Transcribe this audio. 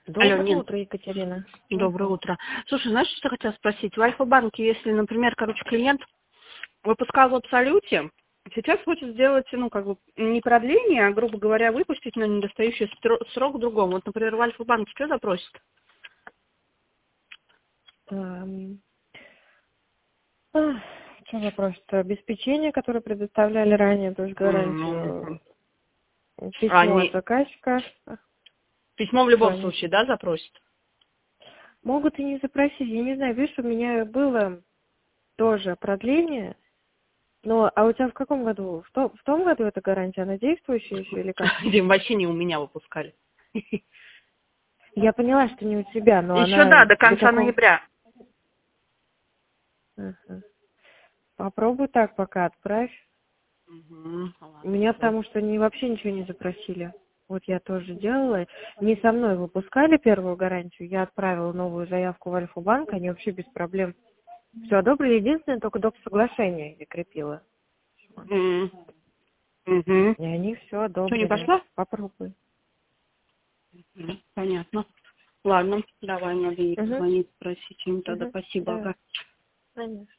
Алло, Доброе Нин, утро, Екатерина. доброе утро. Слушай, знаешь, что я хотела спросить? В Альфа-банке, если, например, клиент выпускал в Абсолюте, сейчас хочет сделать, не продление, а, грубо говоря, выпустить на недостающий срок другому. Вот, например, в Альфа-банке что запросит? Эм, Что запросит? Обеспечение, которое предоставляли ранее, то есть гарантию, А письмо от они заказчика. письмо в Что любом они случае, да, запросит? могут и не запросить. Я не знаю, видишь, у меня было тоже продление, но а у тебя в каком году? В том году эта гарантия, она действующая еще или как? Дим, вообще не у меня выпускали. Я поняла, что не у тебя, но Еще, она да, до до конца какого? ноября. Ага. Попробуй так пока отправь. У Ладно, меня всё. потому что они вообще ничего не запросили. Вот я тоже делала. Не со мной выпускали первую гарантию. Я отправила новую заявку в Альфа-банк. Они вообще без проблем все одобрили. Единственное, только доп. Соглашение закрепила. М, мгм. И они все Что, не одобрили. пошла? Попробуй. Понятно. Ладно, давай, надо ей Угу. позвонить, спросить им тогда. Угу. Спасибо, Да, ага. конечно.